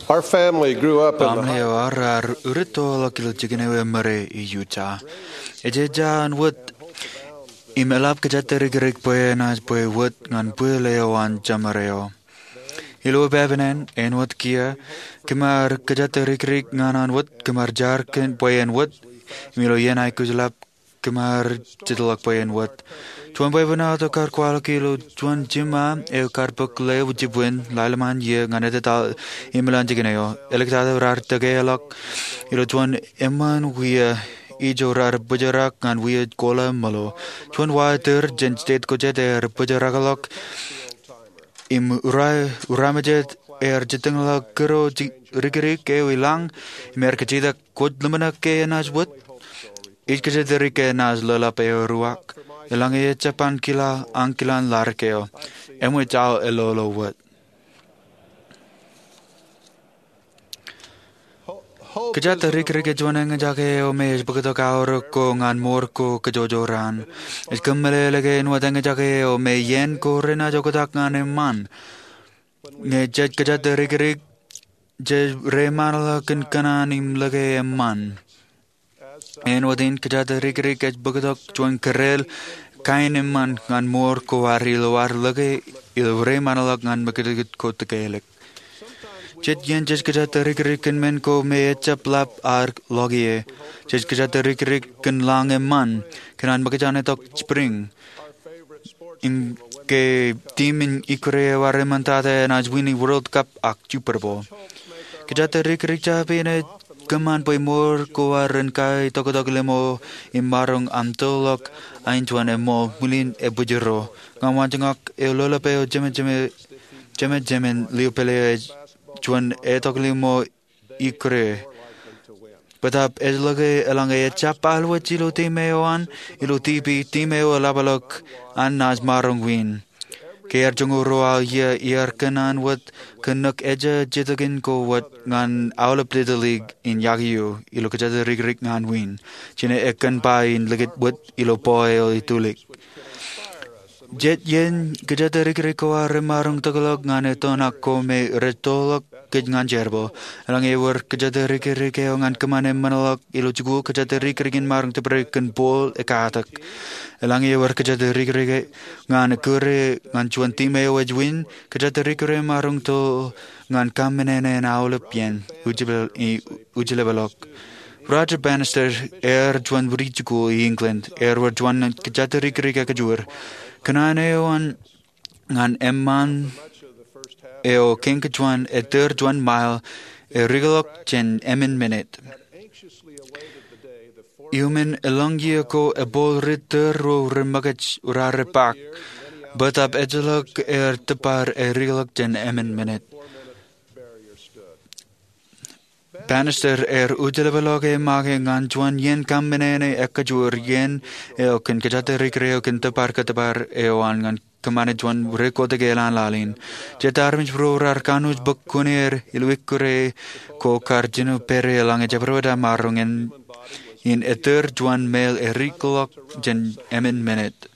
Our family grew up in Pamle the arar uritola kilo chikinewe mare I Utah. Ejeja an wut imelap kajatarikirik poe nas poe wut ngan poe leo an jamareo. Ilo bevenen en wut kia kemar kajatarikirik ngan an wut kemar jarken poe en wut milo yenai kuzlap kemar jitlak poe en wut. Tuan poe benato kar kwalo kilo tuan jima kar pukle wujibwin lalaman ye ngan etetal imelan chikineo. Elektada rar tagelak ilo tuan eman wia Ijo rar bujarak ngan wia kola malo. Tuan water jen state ko jet bujarakalok im uramajet jitengla kero rikirik wilang mer kecida kod lemana ke naswut. Ich kejet rike nas lola pe ruak. Elang chapan kila angkilan larkeo. Emwe chao elolo wut. Kejat rik juan ngajake o me begitu kaur ko ngan mor ko kejojoran. Is kemele lege nuat ngajake o me yen ko rena jokotak ngan eman. Ngejet kejat rik je remal ken kananim lege eman. En wadin kejat rik es begitu juan kerel kain eman ngan mor ko waril war lege il remal ngan begitu ko tekelek. Jet yen jes kejat rik men ko me chaplap ar logie. Jes kejat rik ken lang eman kenan bakajane tok spring. Im ke team in ikre ware mantate nas winning World Cup ak Super Bowl. Kejat rik chape ne keman poi mor ko waren kai tok lemo imarong amtolok ain tuan emo mulin e bujero. Ngawan jengak e lola pe jeme liopele Juan limo ikre. Betap lage elang chapal wachilo timeoan ilo timeo labalok an nas marong win. Kear junguro ye iar kenan wat kenuk eja jitagin ko wat ngan aulap little league in yagiyo ilo kejata rig ngan win. Chine ekan pa in legit wat ilo poe itulik. Jet yen kejata rig ko remarong tagalog ngan etonak ko me retolok kej ngan jerbo. Elang ewer kejata rig ngan kemane manalok ilo jugu kejata rig marong tebreken bol ekatak. Elang ewer kejata rig ngan kure ngan chuan time win kejata rig marong to ngan kamenene na aulap yen ujilebalok. Roger Bannister juan burijugu England wer juan kejata rig kajur. Kanane ngan emman eo kenkajuan juan mile rigalok jen emin minute. Iumen elongia ko bol ritter ro remagach urare pak. Betap ejelok tepar rigalok jen emin minute. Bannister ujelevelok mage ngan juan yen kamenene ekajur yen eo ken kejata rikreo ken tepar eoan ngan kemane juan reko tegelan lalin. Jetarmis bro arkanus bekkuner ilwikure ko karjinu pere lange jabrada marungen in juan mel rikolok jen emin minute.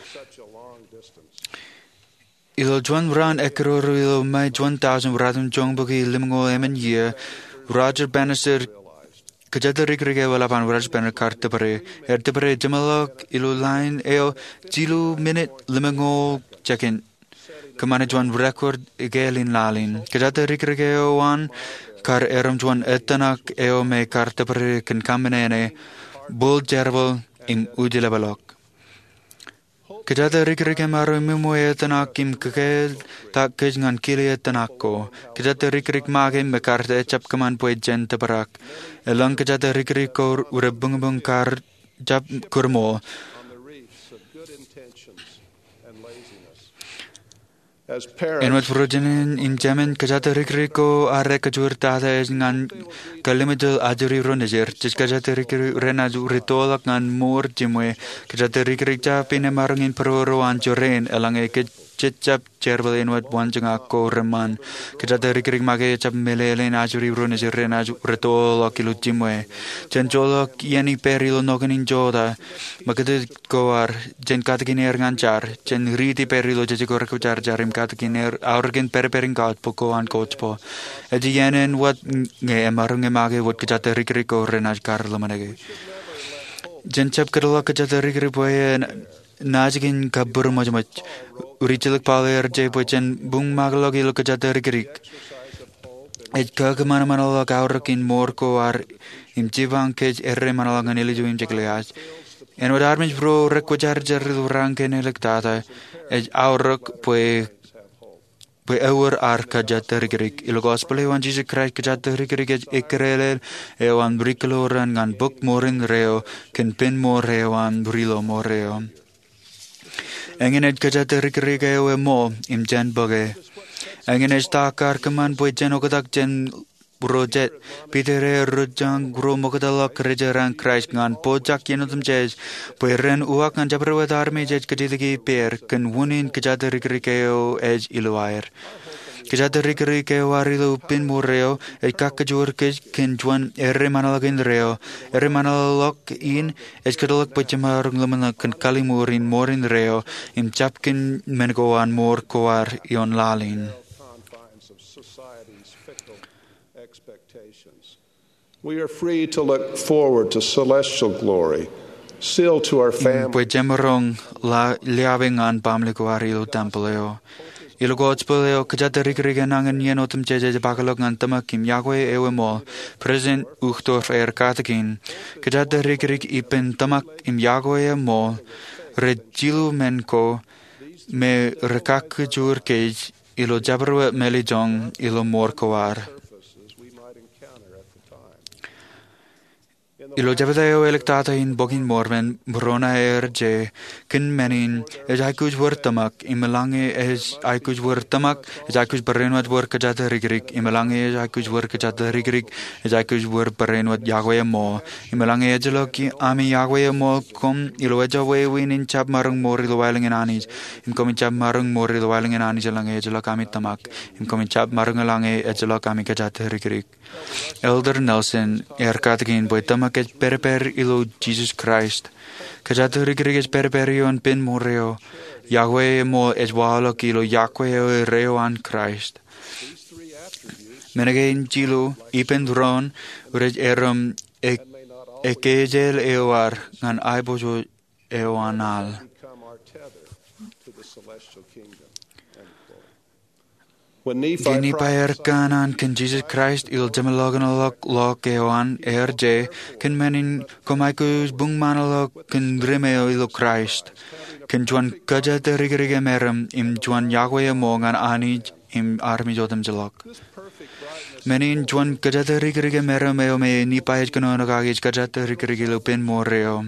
Ilo juan ran ekror ilo mai juan 1000 radun jong bagi limongo emin year. Roger Bannister kejata rig walapan Roger Bannister karte pare jamalok ilo line eo jilu minute limongo check-in kemana juan record gelin lalin kejata rig wan kar juan etanak eo me karte pare ken kamenene bol jerbal im ujilebalok. Kejata rig maro mimo etanak im kekel tak kej ngan kili etanako. Kejata rig mage me karte echap keman poe jen tebarak. Elang kejata rig ko urebung kar jap kurmo. En wat projenin in Jemen kejata rig ko are kejur tata ngan kalimajul ajuri ronejer. Jis kejata rig renaju ritolak ngan mor jimwe. Kejata rig japine marungin peroro anjoren elang chap cherbalen wat wanjanga ko reman kejata rik mage chap melelen ajuri brune jirena retolo kilo timwe chenjolo yani perilo noganin joda magade goar jen katginer nganchar jen riti perilo jejiko rekuchar jarim katginer aurgen perperin gat poko an coachpo ejenen wat nge marunge mage wat kejata rik ko renaj karlo manage jen chap kerlo kejata rik boye Najigin kabur majmach urichilak paler je pochen bung magalogi lokajata rigrik ejka kemana mana log aurakin morko ar imchivang kej erre mana logan eliju imchekleas en wadarmich bro rekwajar jarru ranken elektata ej aurak pues our ar kajata rigrik il gospel evan Jesus Christ kajata rigrik ekrele evan brikloran ngan book morin reo ken pin moreo an brilo moreo Engenet kajata rikrike we mo im jen boge. Engenet takar keman boy jen okotak jen projet pitere rujang gro mokadalak rejaran Christ ngan pojak yenutum jes boy ren uak ngan jabrewat army jes kadiligi per ken wunin kajata rikrike o ej iluair. Kajata rikrike warilo pin moreo ej kakajur ken juan erre manalagin reo erre manalok in ej kadalak pajamarung lemana ken kalimurin morin reo im chapkin mengoan mor koar ion lalin. We are free to look forward to celestial glory, still to our family. Pajamarung la liavingan pamliko arilo templeo. Ilo Godspeleo kajata rikrike nangan yenotum jeje bakalok ngan tamakim Yahweh ewe mo present uchtorf katakin kajata rikrik ipen tamak im Yahweh mo rejilu menko me rekak jur kej ilo jabarwe melijong ilo morkoar Ilo jabadeo electata in bogin morven brona je kin menin aikus wortamak imelange aikus wortamak aikus berenwat wor kajata rigrik imelange aikus wor kajata rigrik aikus wor berenwat Yahweh mo imelange ejeloki ami Yahweh mo kom ilo ejawe winin chap marung mori lo wailing in anis im komin chap marung mori lo wailing in anis elange ejelok ami tamak im komin chap marung elange ejelok ami kajata rigrik Elder Nelson katagin boy tamak perper ilo Jesus Christ. Kajata rigrig perperion pin moreo. Yahweh mo walo kilo Yahweh reo an Christ. Menagain jilo ipen dron urej erum ekejel eoar ngan aibojo eoanal. Gini paer kanan ken Jesus Christ il jamalogan lok eoan je ken menin komaikus bung manalok ken remeo ilo Christ ken juan kajata rigrig meram im juan Yahweh mo ngan anij im armi jotam jalok menin juan kajata rigrig meram eo me ni paer kanon kagij kajata rigrig ilo pin moreo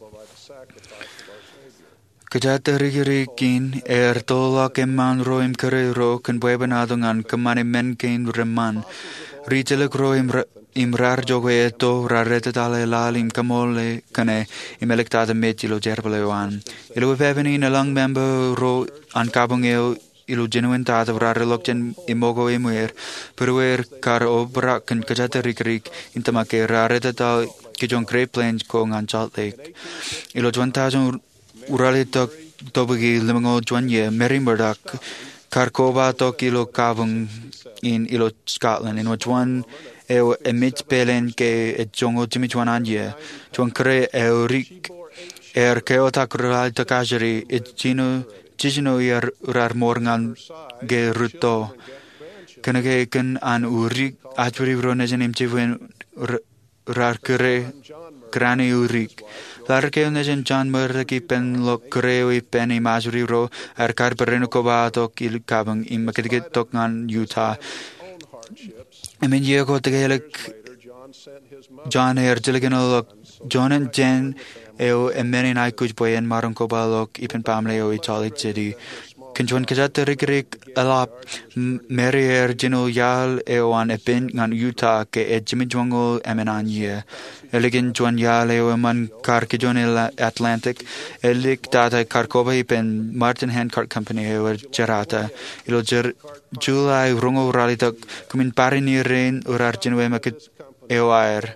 Kajata rigirikin tola keman roim kerero ken buebanadongan kemane men ken reman ritele roim imrar jogo eto rarete tale lalim kamole kane imelectada metilo jerbelewan ilo vevenin alang member ro an kabongeo ilo genuine tata rarelok jen imogo emuer peruer kar obra ken kajata rigirik intamake rarete tal kijon Great Plains ko ngan Salt Lake ilo juantajon Urali tobagi limango juanye Mary Murdoch Karkova to kilo kavung in ilo Scotland in which one emit pelen ke jongo Jimmy Juananje Juan kre eurik keota kral takajari chino rar morngan ge ruto kanage kan an urik achuri ronejen imchiven rar kre krani urik Larke nejen John Murdoch pen lo creo pen imajuri ro kar pereno kobato kil kabang imakit tok ngan Utah. Emin yego tegelek John Jeligen John and Jen emenin aikuj boyen marun kobalok ipen pamleo italik city Kenjuan kajat rig alap Merier Gino Yal Ewan Epin ngan Utah ke Jimmy Jwango Emenan ye. Elegin Juan Yal Ewan Kar Kijon Atlantic Elik Data Karkova Pen Martin Handcart Company Ewer Gerata Ilo July Rungo Ralitok Kumin Parini Rain Urar Jinwe Makit Ewair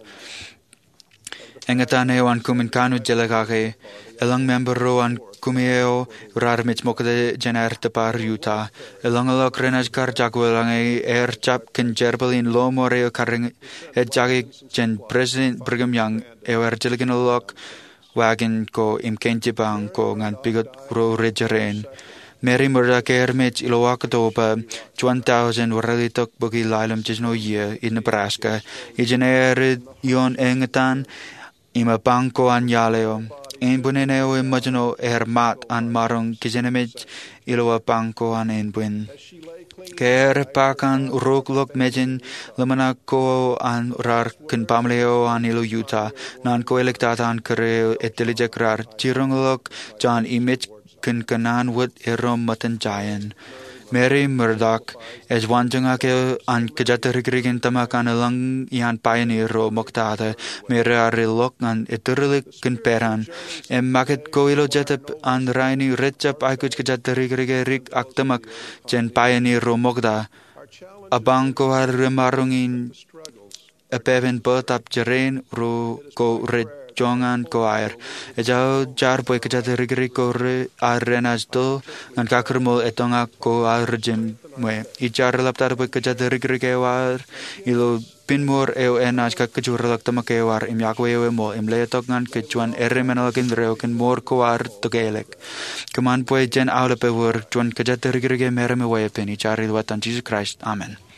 Engatan Ewan Kumin Kanu Jelagake Elang member Rowan Kumeo Urar Mitch Mokade Jener Tapar Utah Elang Alok Renaj Kar Jagwelang Air Chap Ken Jerbalin Lo Moreo Karing Jagi Jen President Brigham Young Ewer Jiligan Alok Wagon Ko Imken Jibang Ko Ngan Bigot Ro Ridgerain Mary Murda Kermich Ilowakatopa 1,000 Waralitok Bugi Lilam Jisno year in Nebraska Ijener Yon Engatan Ima Banko Anyaleo Enbuneneo imagino Mat an Marong Kijenemich Iloa Banko an Enbun Ker Pakan Uroklok Mejin Lamanako an Rar Kun Pamleo an Ilo Utah Nan Ko Electatan Kereo Etelijekrar Chirongolok John Imich Kun Kanan Wood Erom Matan Jayan Mary Murdoch as one jungake an kajatarigin tamakan lang yan pioneer ro moktata Mary Lok an eturlik kun peran market koilo jetap an raini retchap aikuch kajatarigrig aktamak jen pioneer ro mokda abanko har remarungin a peven botap jerain ro ko red Jongan ko air. Ejau jar boy kajatarigri ko arenas do ngan kakrmo etonga ko arjem mue. Ijar laptar boy kajatarigri ke war ilo pinmur eo enas ka kajur lakta makewar im yakwe mo im letok ngan kejuan eremenalkin reo ken mor ko ar togelek. Keman boy jen aula pewur juan kajatarigri ke mereme wae pen ijar ilwatan Jesus Christ. Amen.